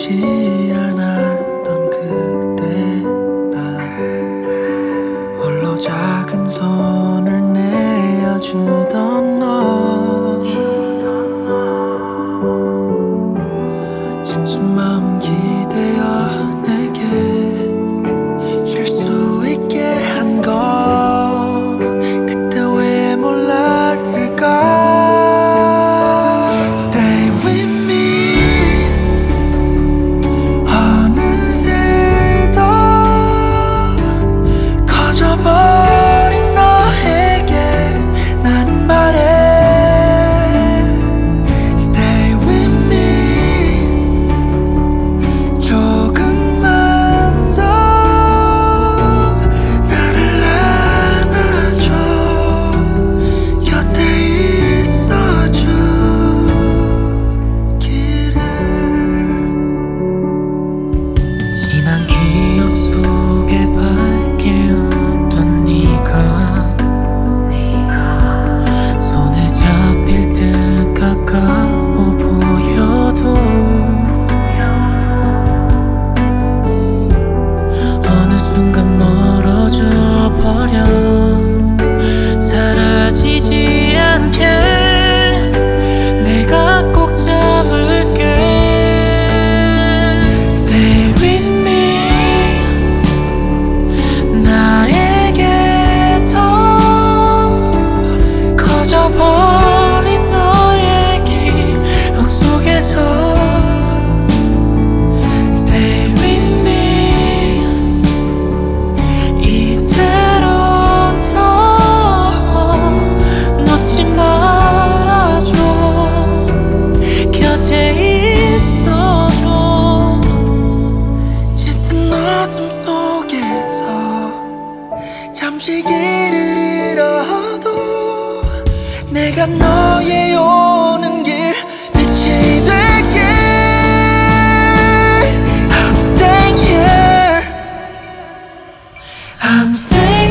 보이지 않았던 그때나 홀로 작은 손을 내어주던 너, 지친 마음 기대어 내게 쉴 수 있게 한 거, 그때 왜 몰랐을까. Stay with me. 어느새 더 커져버린 너에게 난 바래. Stay with me. 조금만 더 나를 안아줘. 곁에 있어주기를. 지난 기억 속에 밝게 웃던 네가 손에 잡힐 듯 가까워 보여도 어느 순간 멀어져 버려. 사라지지 않게 내가 꼭 잡을게. Stay with me. 나에게 더 커져버린 너의 기억 속에서 Stay with me. 이대로 더 놓지 말아줘. 곁에 있어줘. 짙은 어둠 속에서 잠시 길을 잃어도 내가 너의 오는 길 빛이 될게. I'm staying here. I'm staying